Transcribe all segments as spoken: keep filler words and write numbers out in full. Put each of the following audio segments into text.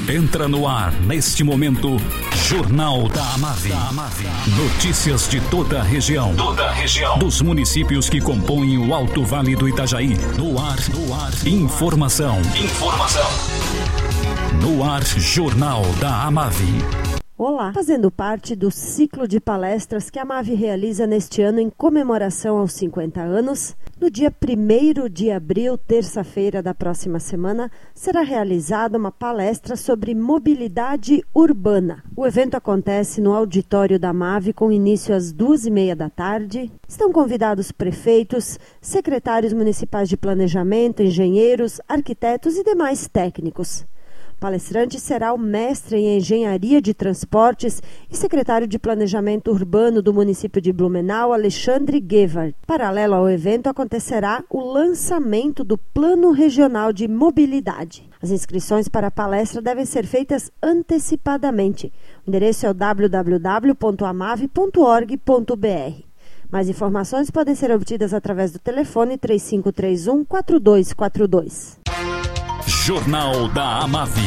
Entra no ar, neste momento, Jornal da Amave. Notícias de toda a região. Toda a região. Dos municípios que compõem o Alto Vale do Itajaí. No ar, no ar. Informação. Informação. No ar, Jornal da Amave. Olá, fazendo parte do ciclo de palestras que a Amave realiza neste ano em comemoração aos cinquenta anos, no dia primeiro de abril, terça-feira da próxima semana, será realizada uma palestra sobre mobilidade urbana. O evento acontece no auditório da Amave com início às duas e meia da tarde. Estão convidados prefeitos, secretários municipais de planejamento, engenheiros, arquitetos e demais técnicos. O palestrante será o mestre em Engenharia de Transportes e secretário de Planejamento Urbano do município de Blumenau, Alexandre Gewart. Paralelo ao evento, acontecerá o lançamento do Plano Regional de Mobilidade. As inscrições para a palestra devem ser feitas antecipadamente. O endereço é o w w w ponto amave ponto org ponto b r. Mais informações podem ser obtidas através do telefone três cinco três um, quatro dois quatro dois. Jornal da Amave.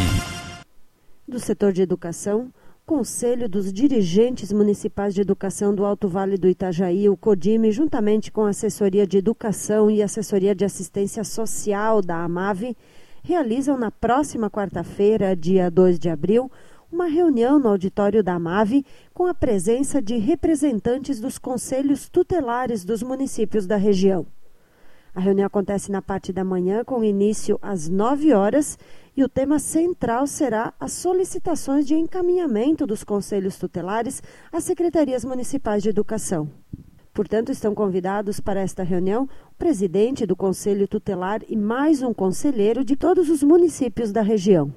Do setor de educação, o Conselho dos Dirigentes Municipais de Educação do Alto Vale do Itajaí, o CODIME, juntamente com a Assessoria de Educação e Assessoria de Assistência Social da Amave, realizam na próxima quarta-feira, dia dois de abril, uma reunião no auditório da Amave com a presença de representantes dos conselhos tutelares dos municípios da região. A reunião acontece na parte da manhã, com início às nove horas, e o tema central será as solicitações de encaminhamento dos conselhos tutelares às secretarias municipais de educação. Portanto, estão convidados para esta reunião o presidente do Conselho Tutelar e mais um conselheiro de todos os municípios da região.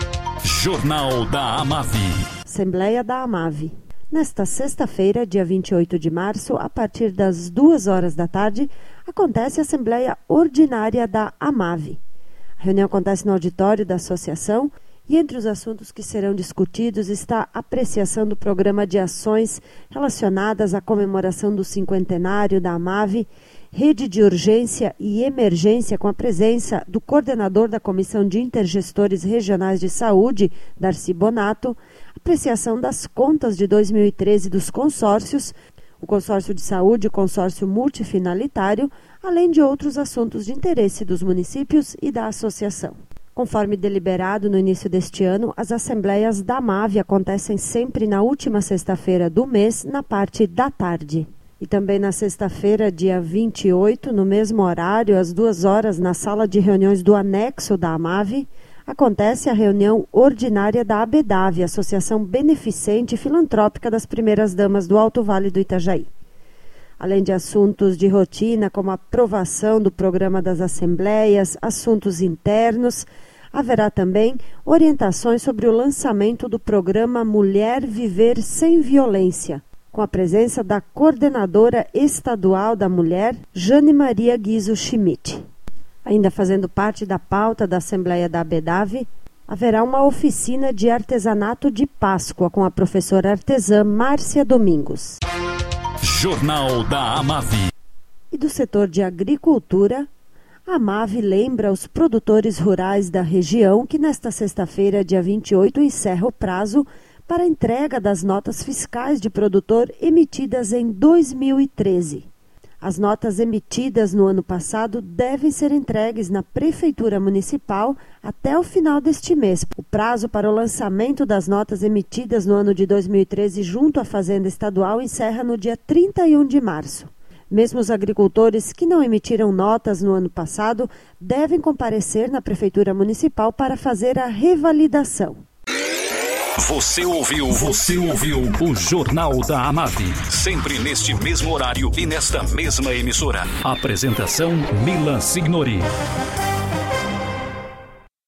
Jornal da Amave. Assembleia da Amave. Nesta sexta-feira, dia vinte e oito de março, a partir das duas horas da tarde, acontece a Assembleia Ordinária da Amave. A reunião acontece no auditório da associação e entre os assuntos que serão discutidos está a apreciação do programa de ações relacionadas à comemoração do cinquentenário da Amave, rede de urgência e emergência com a presença do coordenador da Comissão de Intergestores Regionais de Saúde, Darcy Bonato, apreciação das contas de dois mil e treze dos consórcios, o consórcio de saúde e o consórcio multifinalitário, além de outros assuntos de interesse dos municípios e da associação. Conforme deliberado no início deste ano, as assembleias da Amave acontecem sempre na última sexta-feira do mês, na parte da tarde. E também na sexta-feira, dia vinte e oito, no mesmo horário, às duas horas, na sala de reuniões do anexo da Amave, acontece a reunião ordinária da ABEDAVE, Associação Beneficente e Filantrópica das Primeiras Damas do Alto Vale do Itajaí. Além de assuntos de rotina, como a aprovação do programa das assembleias, assuntos internos, haverá também orientações sobre o lançamento do programa Mulher Viver Sem Violência, com a presença da coordenadora estadual da mulher, Jane Maria Guizo Schmidt. Ainda fazendo parte da pauta da Assembleia da ABEDAVE, haverá uma oficina de artesanato de Páscoa com a professora artesã Márcia Domingos. Jornal da Amave. E do setor de agricultura, a Amave lembra os produtores rurais da região que nesta sexta-feira, dia vinte e oito, encerra o prazo para a entrega das notas fiscais de produtor emitidas em dois mil e treze. As notas emitidas no ano passado devem ser entregues na Prefeitura Municipal até o final deste mês. O prazo para o lançamento das notas emitidas no ano de dois mil e treze junto à Fazenda Estadual encerra no dia trinta e um de março. Mesmo os agricultores que não emitiram notas no ano passado devem comparecer na Prefeitura Municipal para fazer a revalidação. Você ouviu, você ouviu o Jornal da Amave. Sempre neste mesmo horário e nesta mesma emissora. Apresentação Milan Signori.